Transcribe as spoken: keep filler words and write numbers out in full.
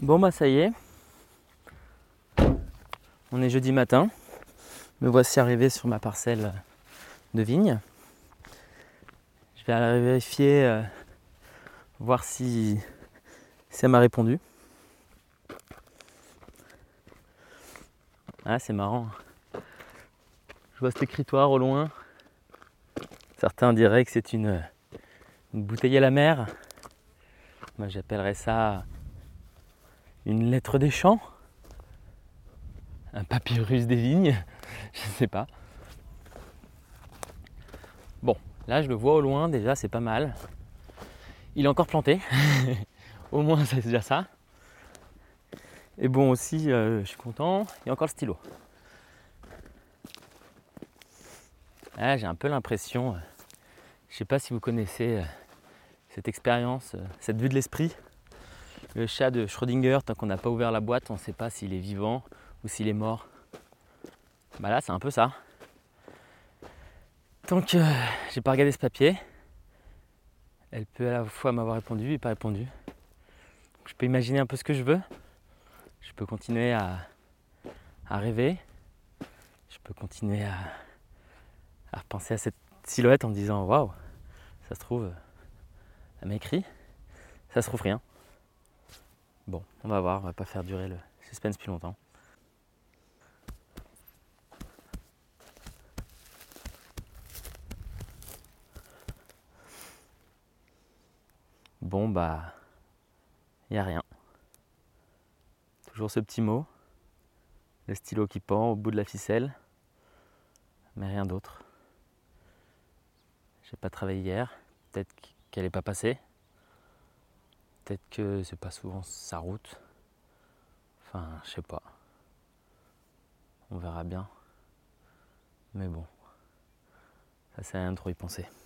Bon bah ça y est, on est jeudi matin, me voici arrivé sur ma parcelle de vigne. Je vais aller vérifier, euh, voir si, si ça m'a répondu. Ah c'est marrant, je vois cet écritoire au loin. Certains diraient que c'est une, une bouteille à la mer. Moi j'appellerais ça une lettre des champs, un papyrus des vignes, je sais pas. Bon, là je le vois au loin déjà, c'est pas mal. Il est encore planté, au moins c'est déjà ça. Et bon aussi, euh, je suis content, il y a encore le stylo. Ah, j'ai un peu l'impression, euh, je sais pas si vous connaissez euh, cette expérience, euh, cette vue de l'esprit. Le chat de Schrödinger, tant qu'on n'a pas ouvert la boîte, on ne sait pas s'il est vivant ou s'il est mort. Bah là, c'est un peu ça. Tant que euh, j'ai pas regardé ce papier, elle peut à la fois m'avoir répondu et pas répondu. Je peux imaginer un peu ce que je veux. Je peux continuer à, à rêver. Je peux continuer à, à repenser à cette silhouette en me disant waouh, ça se trouve, elle m'a écrit. Ça se trouve rien. Bon, on va voir, on va pas faire durer le suspense plus longtemps. Bon bah, il n'y a rien. Toujours ce petit mot, le stylo qui pend au bout de la ficelle, mais rien d'autre. J'ai pas travaillé hier, peut-être qu'elle n'est pas passée, peut-être que c'est pas souvent sa route. Enfin, je sais pas. On verra bien. Mais bon, ça sert à rien de trop y penser.